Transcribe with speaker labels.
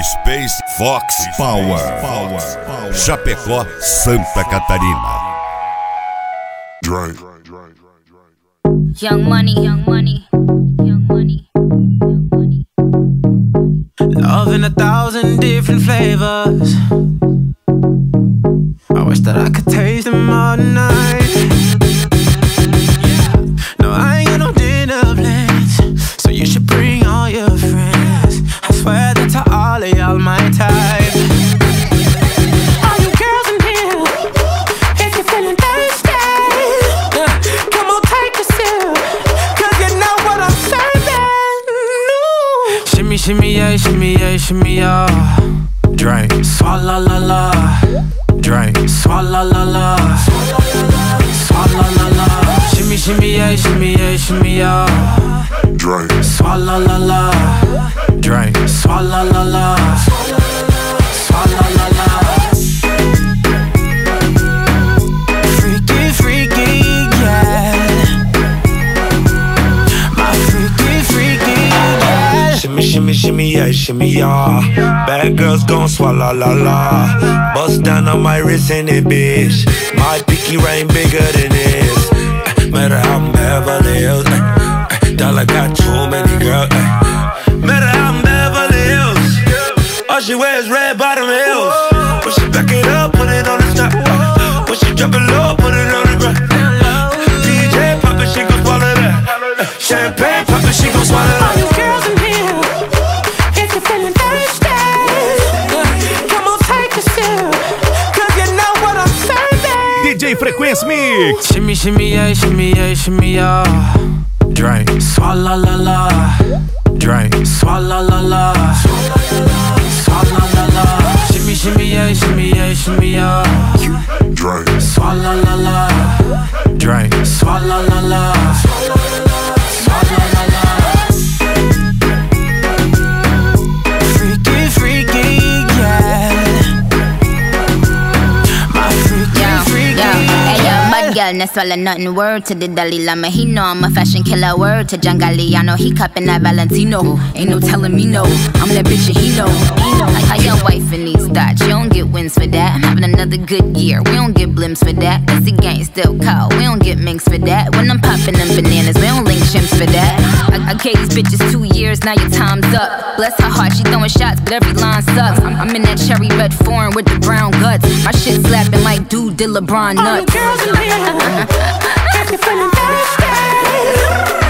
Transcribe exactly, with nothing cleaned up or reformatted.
Speaker 1: Space Fox Power. Power. Chapecó, Santa Catarina. Drink.
Speaker 2: Young money, young money, young money, young money.
Speaker 3: Love in a thousand different flavors. I wish that I could taste them all night. No, I ain't got no dinner plans, so you should bring all your friends. I swear that to all of y'all my type. All you girls in here, if you're feeling thirsty, come on take a sip, cause you know what I'm serving. No. Shimmy, shimmy, yeah, shimmy, yeah, shimmy, yeah. Drink, swalla la la. Drink, swalla la la. Swalla la la. Shimmy, shimmy, yeah, shimmy, yeah, shimmy, yeah.
Speaker 1: Drink,
Speaker 3: swalla la la. Drink, swalla la la. Swalla la la. Freaky, freaky, yeah. My freaky, freaky, yeah. Shimmy, shimmy, shimmy, yeah, shimmy, yeah. Bad girls gon' swalla la la. Bust down on my wrist in it, bitch. My pinky ring bigger than this. Uh, matter how I'm Beverly Hills. Uh, uh, dollar got too many girls. Uh, matter how I'm Beverly Hills. All she wears red bottom heels. When she back it up, put it on the top. Uh, when she drop it low, put it on the ground. D J pop it, she gon' swallow that. Uh, champagne pop it, she gon' swallow that. All you girls in here, if you're feeling thirsty,
Speaker 4: D J Frequência Mix.
Speaker 3: Shimmy, shimmy, yeah, shimmy, yeah, shimmy, yeah. Drink, swalla la la. Drink, swalla la la. Swalla la la. Shimmy, shimmy, yeah, shimmy, yeah, shimmy, yeah.
Speaker 1: drink,
Speaker 3: swalla la la. Drink, swalla la la. Swalla la la. Freaky, freaky, yeah. My freaky, freaky, yeah.
Speaker 2: Bad girl, no swallow nothing. Word to the Dalai Lama, he know I'm a fashion killer. Word to John Galliano, he cupping that Valentino. Ain't no telling me no, I'm that bitch and he know. He know. How your wife in these thoughts, you don't get wins for that. I'm having another good year, we don't get blimps for that. Cause the gang still call, we don't get minks for that. When I'm popping them bananas, we don't link chimps for that. I, I gave these bitches two years, now your time's up. Bless her heart, she throwing shots, but every line sucks. I'm, I'm in that cherry red foreign with the brown guts. My shit slapping like dude did LeBron nuts.
Speaker 3: All the girls in here, if you're feeling thirsty,